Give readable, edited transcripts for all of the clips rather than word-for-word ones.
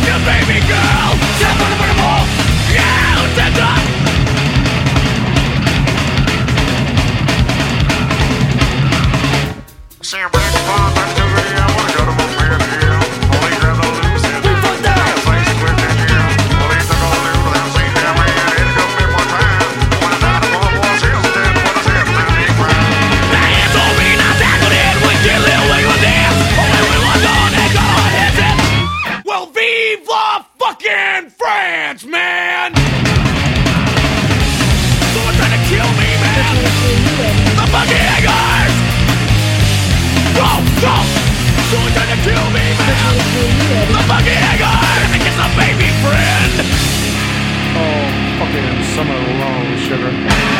your baby girl. Step on the fucking wall. You did not. France, man! Someone trying to kill me, man! The fucking eggers! Go, go! Someone trying to kill me, man! The fucking eggers! I guess a baby friend! Oh, fucking summer long, sugar.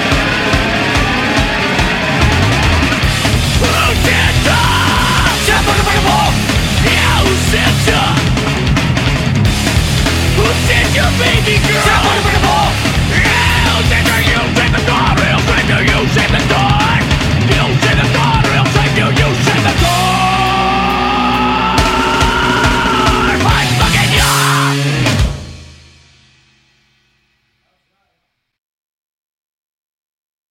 Who did that? Shut the fucking wall! You sent her! Who sent your baby girl?